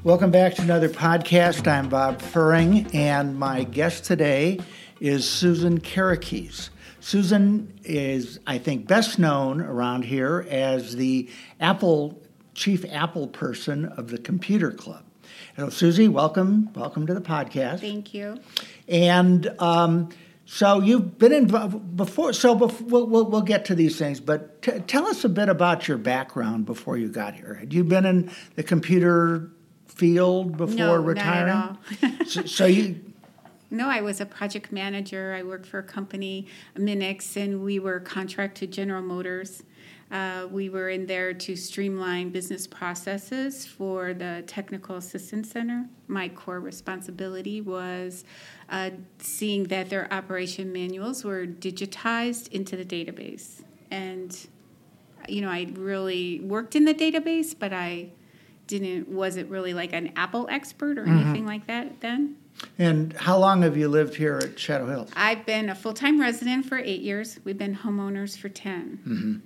Welcome back to another podcast. I'm Bob Furing, and my guest today is Susan Kerekes. Susan is, I think, best known around here as the chief Apple person of the Computer Club. So, Susie, welcome to the podcast. Thank you. And so you've been involved before. So we'll get to these things, but tell us a bit about your background before you got here. Had you been in the computer field before retiring? No, not at all. No, I was a project manager. I worked for a company, Minix, and we were contract to General Motors. We were in there to streamline business processes for the Technical Assistance Center. My core responsibility was seeing that their operation manuals were digitized into the database. And, I really worked in the database, but I wasn't really like an Apple expert or anything like that then. And how long have you lived here at Shadow Hills? I've been a full-time resident for 8 years. We've been homeowners for 10. Mm-hmm.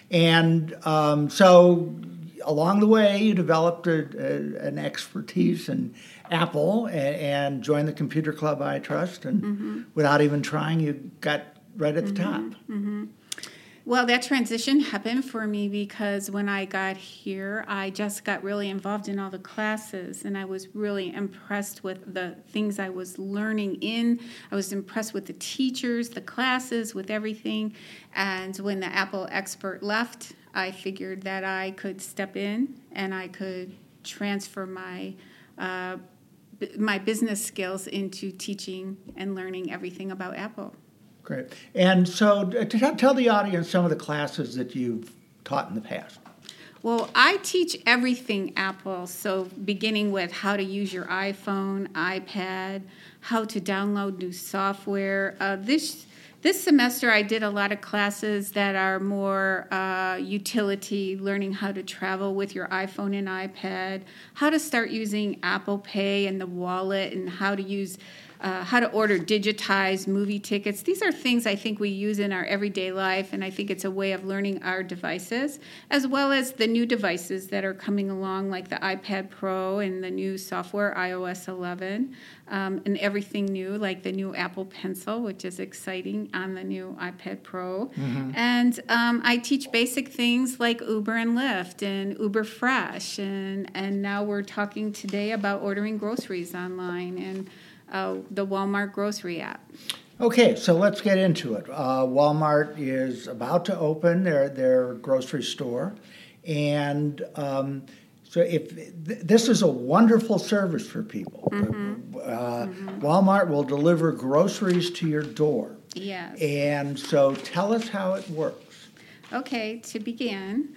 And so along the way, you developed an expertise in Apple and joined the Computer Club, I trust. And without even trying, you got right at the top. Mm-hmm. Well, that transition happened for me because when I got here, I just got really involved in all the classes, and I was really impressed with the things I was learning I was impressed with the teachers, the classes, with everything. And when the Apple expert left, I figured that I could step in and I could transfer my business skills into teaching and learning everything about Apple. Great. And so tell the audience some of the classes that you've taught in the past. Well, I teach everything Apple, so beginning with how to use your iPhone, iPad, how to download new software. This semester I did a lot of classes that are more utility, learning how to travel with your iPhone and iPad, how to start using Apple Pay and the wallet, and how to order digitized movie tickets. These are things I think we use in our everyday life, and I think it's a way of learning our devices, as well as the new devices that are coming along, like the iPad Pro and the new software, iOS 11, and everything new, like the new Apple Pencil, which is exciting on the new iPad Pro. Mm-hmm. And I teach basic things like Uber and Lyft and Uber Fresh, and now we're talking today about ordering groceries online and the Walmart grocery app. Okay, so let's get into it. Walmart is about to open their grocery store, and so this is a wonderful service for people. Walmart will deliver groceries to your door. Yes. And so tell us how it works. Okay, to begin,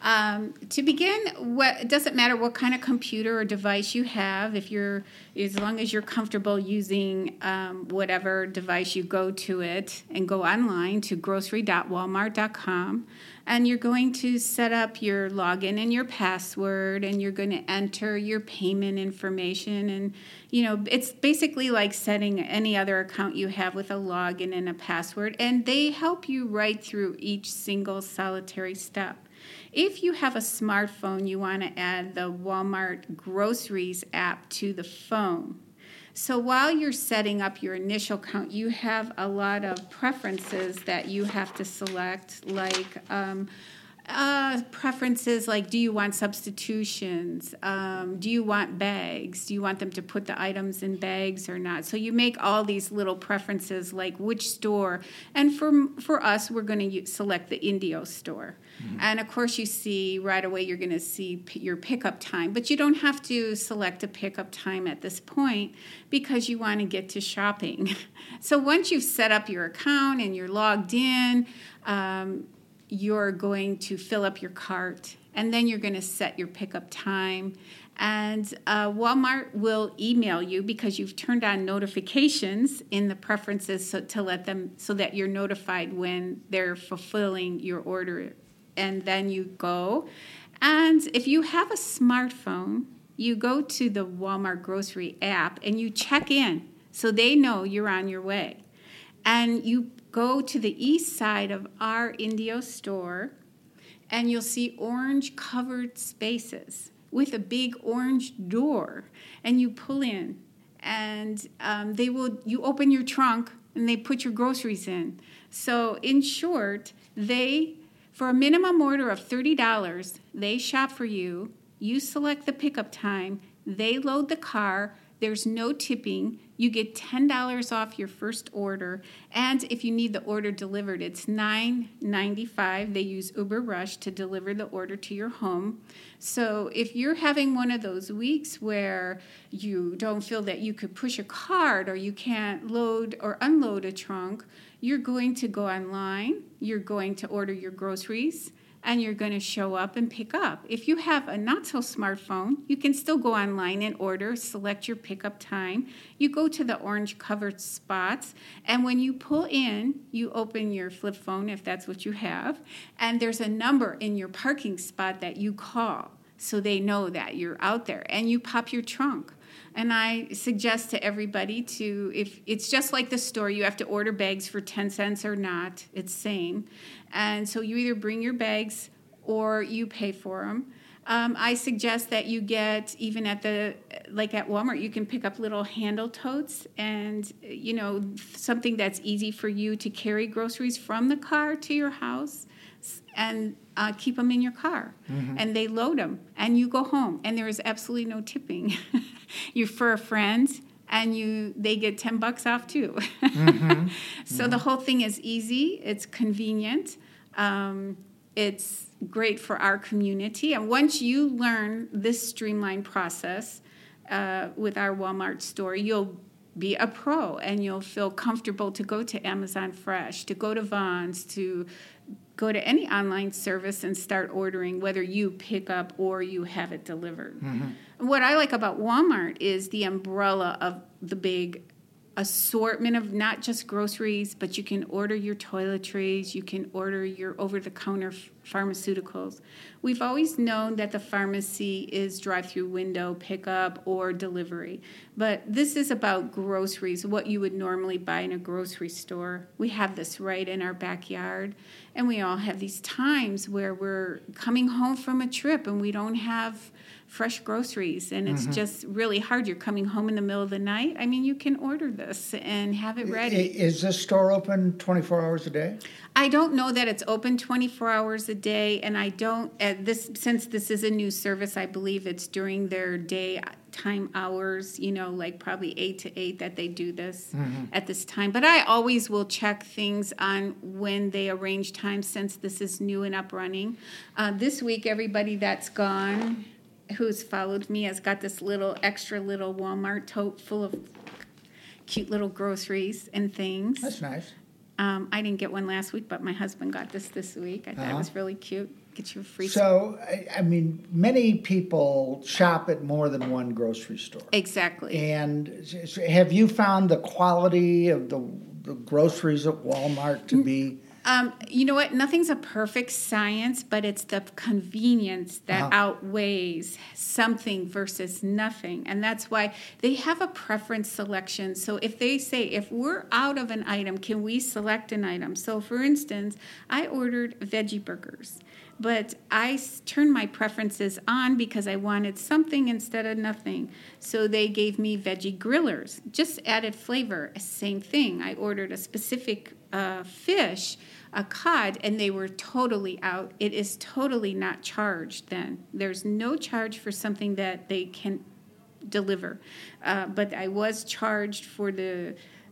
it doesn't matter what kind of computer or device you have. As long as you're comfortable using whatever device, you go to it and go online to grocery.walmart.com, and you're going to set up your login and your password, and you're going to enter your payment information, and it's basically like setting any other account you have with a login and a password, and they help you right through each single solitary step. If you have a smartphone, you want to add the Walmart Groceries app to the phone. So while you're setting up your initial account, you have a lot of preferences that you have to select, like preferences like, do you want substitutions? Do you want bags? Do you want them to put the items in bags or not? So you make all these little preferences, like which store. And for us, we're going to select the Indio store. Mm-hmm. And of course, you see right away, you're going to see your pickup time. But you don't have to select a pickup time at this point because you want to get to shopping. So once you've set up your account and you're logged in, you're going to fill up your cart, and then you're going to set your pickup time. And Walmart will email you because you've turned on notifications in the preferences so that you're notified when they're fulfilling your order. And then you go. And if you have a smartphone, you go to the Walmart grocery app and you check in so they know you're on your way. And you go to the east side of our Indio store, and you'll see orange covered spaces with a big orange door, and you pull in, and you open your trunk, and they put your groceries in. So in short, for a minimum order of $30, they shop for you. You select the pickup time. They load the car. There's no tipping. You get $10 off your first order. And if you need the order delivered, it's $9.95. They use Uber Rush to deliver the order to your home. So if you're having one of those weeks where you don't feel that you could push a cart, or you can't load or unload a trunk, you're going to go online. You're going to order your groceries, and you're going to show up and pick up. If you have a not-so-smartphone, you can still go online and order, select your pickup time. You go to the orange covered spots, and when you pull in, you open your flip phone, if that's what you have, and there's a number in your parking spot that you call, so they know that you're out there, and you pop your trunk. And I suggest to everybody if it's just like the store, you have to order bags for 10 cents or not. It's same. And so you either bring your bags or you pay for them. I suggest that you get, even at Walmart, you can pick up little handle totes and, something that's easy for you to carry groceries from the car to your house, and keep them in your car. Mm-hmm. And they load them, and you go home, and there is absolutely no tipping. You're for a friend, and they get $10 off too. Mm-hmm. So mm-hmm. The whole thing is easy. It's convenient. It's great for our community. And once you learn this streamlined process with our Walmart store, you'll be a pro, and you'll feel comfortable to go to Amazon Fresh, to go to Vons, to go to any online service and start ordering, whether you pick up or you have it delivered. Mm-hmm. What I like about Walmart is the umbrella of the big assortment of not just groceries, but you can order your toiletries, you can order your over-the-counter pharmaceuticals. We've always known that the pharmacy is drive-through window pickup or delivery, but this is about groceries, what you would normally buy in a grocery store. We have this right in our backyard, and we all have these times where we're coming home from a trip and we don't have fresh groceries, and it's mm-hmm. just really hard. You're coming home in the middle of the night. I mean, you can order this and have it ready. Is this store open 24 hours a day? I don't know that it's open 24 hours a day, and I don't, since this is a new service, I believe it's during their daytime hours, like probably 8 to 8 that they do this mm-hmm. at this time. But I always will check things on when they arrange time, since this is new and up running. This week, everybody that's gone who's followed me has got this extra little Walmart tote full of cute little groceries and things. That's nice. I didn't get one last week, but my husband got this week. I thought it was really cute. Get you a free. So, I mean, many people shop at more than one grocery store. Exactly. And have you found the quality of the groceries at Walmart to be... You know what? Nothing's a perfect science, but it's the convenience that outweighs something versus nothing. And that's why they have a preference selection. So if they say, if we're out of an item, can we select an item? So for instance, I ordered veggie burgers, but I turned my preferences on because I wanted something instead of nothing. So they gave me veggie grillers, just added flavor. Same thing. I ordered a specific fish, a cod, and they were totally out. It is totally not charged then. There's no charge for something that they can deliver. But I was charged for the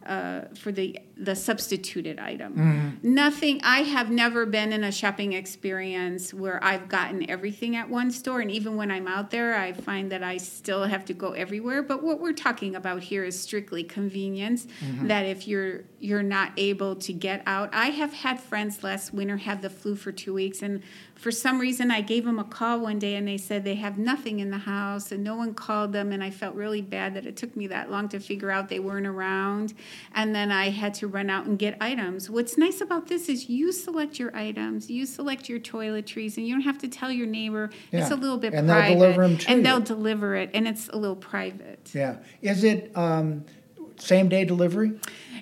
substituted item. Mm-hmm. Nothing. I have never been in a shopping experience where I've gotten everything at one store, and even when I'm out there, I find that I still have to go everywhere. But what we're talking about here is strictly convenience. Mm-hmm. That if you're not able to get out, I have had friends last winter have the flu for 2 weeks, and for some reason I gave them a call one day, and they said they have nothing in the house, and no one called them, and I felt really bad that it took me that long to figure out they weren't around. And then I had to run out and get items. What's nice about this is you select your items, you select your toiletries, and you don't have to tell your neighbor. Yeah. It's a little bit and private. They'll deliver them to and you. They'll deliver it, and it's a little private. Yeah. Is it same-day delivery?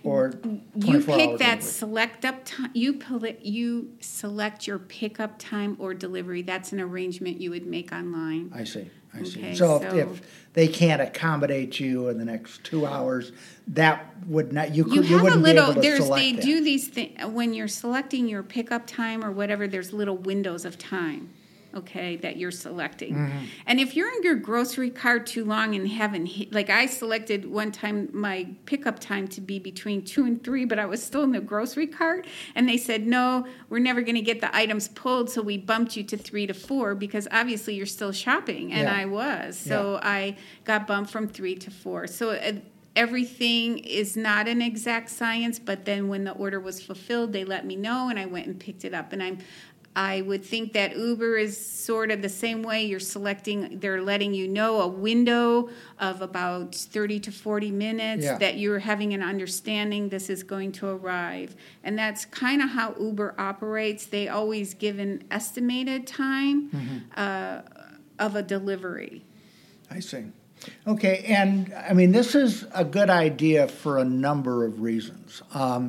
or 24 You pick hour that delivery? select up time. You select your pickup time or delivery. That's an arrangement you would make online. I see. Okay, So, so- if they can't accommodate you in the next 2 hours, that would not you You have wouldn't a little. be able to select They that. do these things when you're selecting your pickup time or whatever. There's little windows of time, okay, that you're selecting. Mm-hmm. And if you're in your grocery cart too long and haven't hit, like I selected one time my pickup time to be between 2 and 3, but I was still in the grocery cart, and they said, no, we're never going to get the items pulled, so we bumped you to 3 to 4 because obviously you're still shopping, and Yeah. I was. So I got bumped from 3 to 4. So everything is not an exact science, but then when the order was fulfilled, they let me know, and I went and picked it up. And I would think that Uber is sort of the same way. They're letting you know a window of about 30 to 40 minutes that you're having an understanding this is going to arrive. And that's kind of how Uber operates. They always give an estimated time of a delivery. I see. Okay, and I mean, this is a good idea for a number of reasons.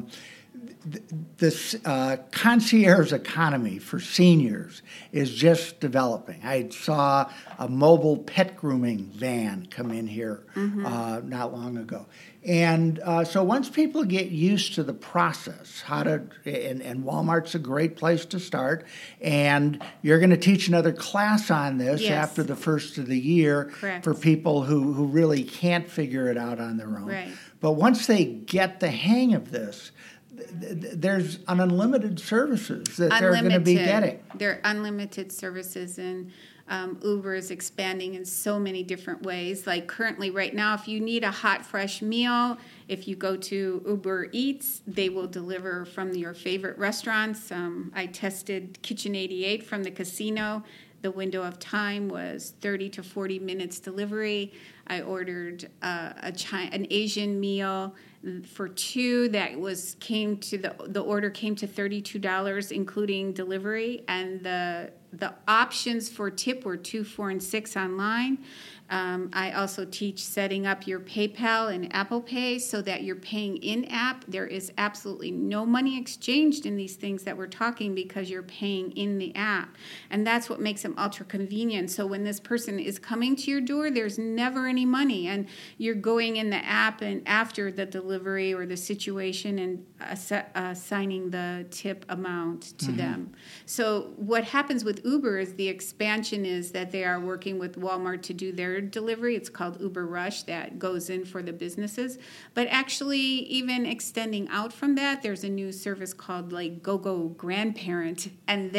This concierge economy for seniors is just developing. I saw a mobile pet grooming van come in here not long ago. And so once people get used to the process, and Walmart's a great place to start, and you're going to teach another class on this after the first of the year for people who really can't figure it out on their own. Right. But once they get the hang of this, there's unlimited services that they're going to be getting. They're unlimited services, and Uber is expanding in so many different ways. Like currently, right now, if you need a hot, fresh meal, if you go to Uber Eats, they will deliver from your favorite restaurants. I tested Kitchen 88 from the casino. The window of time was 30 to 40 minutes delivery. I ordered an Asian meal for 2 that the order came to $32, including delivery, and the options for tip were 2, 4, and 6 online. I also teach setting up your PayPal and Apple Pay so that you're paying in-app. There is absolutely no money exchanged in these things that we're talking because you're paying in the app. And that's what makes them ultra convenient. So when this person is coming to your door, there's never any money. And you're going in the app and after the delivery or the situation and assigning the tip amount to them. So what happens with Uber is the expansion is that they are working with Walmart to do their delivery. It's called Uber Rush that goes in for the businesses. But actually, even extending out from that, there's a new service called like GoGo Grandparent, and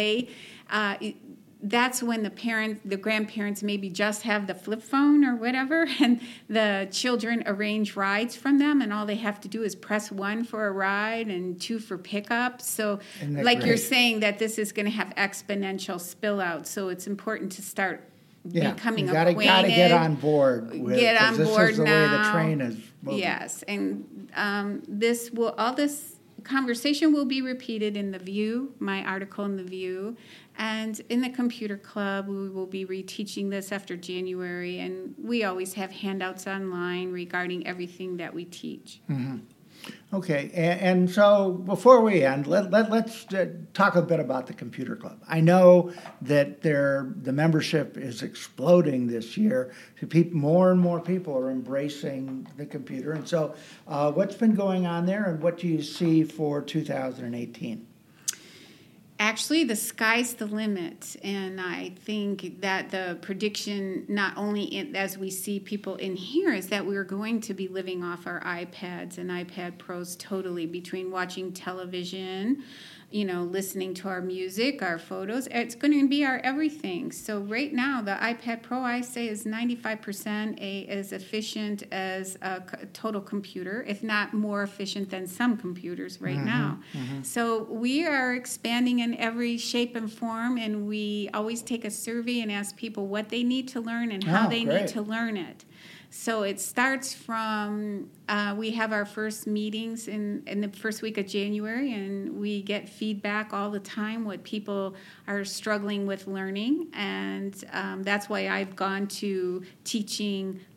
that's when the grandparents maybe just have the flip phone or whatever, and the children arrange rides from them, and all they have to do is press 1 for a ride and 2 for pickup. So like you're saying that this is going to have exponential spill out, so it's important to start becoming acquainted. Got to get on board with Get on this board is the now. way the train is moving. Yes, and all this conversation will be repeated in The View, my article in The View, and in the Computer Club. We will be reteaching this after January, and we always have handouts online regarding everything that we teach. Mm-hmm. Okay, and so before we end, let's talk a bit about the Computer Club. I know that the membership is exploding this year. More and more people are embracing the computer. And so what's been going on there, and what do you see for 2018? Actually, the sky's the limit, and I think that the prediction, not only as we see people in here, is that we're going to be living off our iPads and iPad Pros totally, between watching television, listening to our music, our photos. It's going to be our everything. So right now, the iPad Pro, I say, is 95% as efficient as a total computer, if not more efficient than some computers right now. Mm-hmm. So we are expanding in every shape and form, and we always take a survey and ask people what they need to learn and how they need to learn it. So it starts from, we have our first meetings in the first week of January, and we get feedback all the time what people are struggling with learning. And that's why I've gone to teaching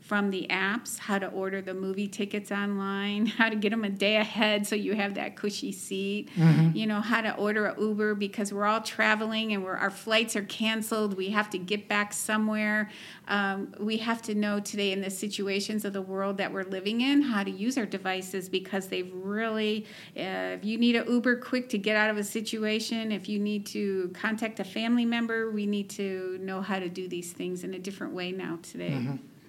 from the apps, how to order the movie tickets online, how to get them a day ahead so you have that cushy seat, how to order an Uber because we're all traveling and our flights are canceled. We have to get back somewhere. We have to know today in the situations of the world that we're living in how to use our devices because they've really, if you need an Uber quick to get out of a situation, if you need to contact a family member, we need to know how to do these things in a different way now today.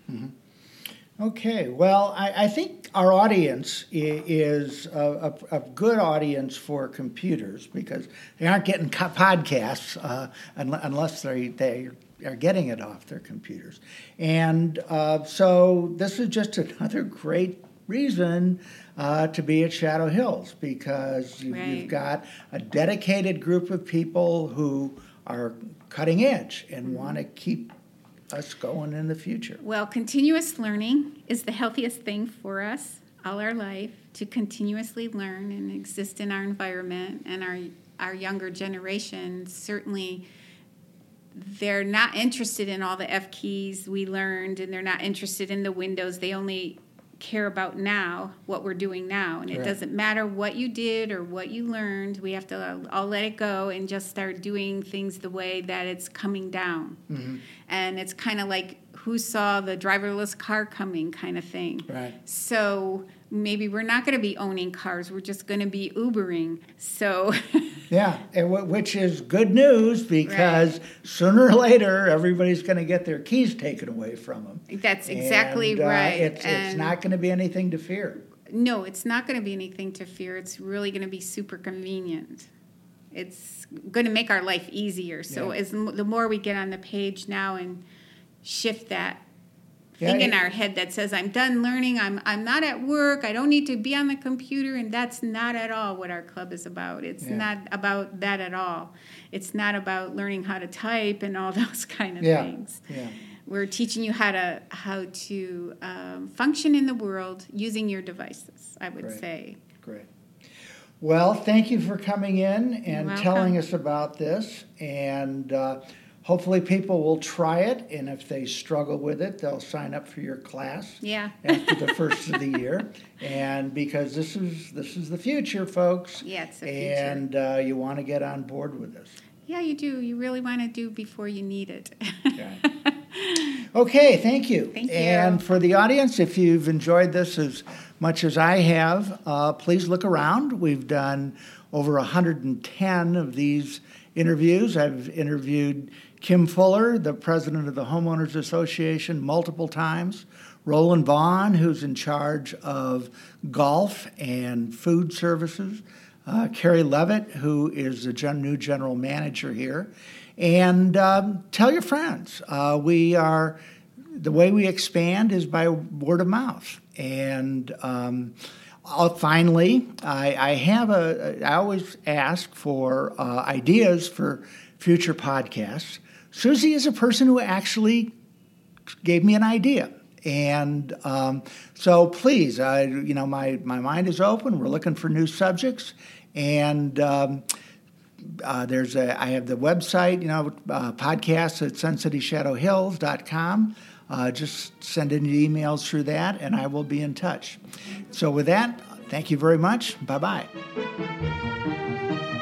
Okay, well, I think our audience is a good audience for computers because they aren't getting podcasts unless they are getting it off their computers. And so this is just another great reason to be at Shadow Hills because you've got a dedicated group of people who are cutting edge and want to keep us going in the future. Well, continuous learning is the healthiest thing for us all our life, to continuously learn and exist in our environment. And our younger generation, certainly, they're not interested in all the F keys we learned, and they're not interested in the Windows. They only care about now, what we're doing now. And it doesn't matter what you did or what you learned. We have to all let it go and just start doing things the way that it's coming down. And it's kind of like who saw the driverless car coming kind of thing. So maybe we're not going to be owning cars. We're just going to be Ubering. So yeah, which is good news because sooner or later everybody's going to get their keys taken away from them. That's exactly right. It's not going to be anything to fear. No, it's not going to be anything to fear. It's really going to be super convenient. It's going to make our life easier. So the more we get on the page now and shift that thing in our head that says, I'm done learning, I'm not at work, I don't need to be on the computer, and that's not at all what our club is about. It's not about that at all. It's not about learning how to type and all those kind of things. We're teaching you how to function in the world using your devices, I would say. Great. Well, thank you for coming in and You're telling welcome. us about this, and hopefully people will try it, and if they struggle with it, they'll sign up for your class after the first of the year. And because this is the future, folks. Yeah, it's the future. And you want to get on board with this. Yeah, you do. You really want to do before you need it. Okay, thank you. Thank you. And for the audience, if you've enjoyed this as much as I have, please look around. We've done over 110 of these interviews. I've interviewed Kim Fuller, the president of the Homeowners Association, multiple times. Roland Vaughn, who's in charge of golf and food services. Carrie Levitt, who is the new general manager here. And tell your friends. The way we expand is by word of mouth. And finally, I always ask for ideas for future podcasts. Susie is a person who actually gave me an idea. And so please, my mind is open. We're looking for new subjects. And I have the website, podcasts at suncitysshadowhills.com. Just send in your emails through that, and I will be in touch. So with that, thank you very much. Bye-bye.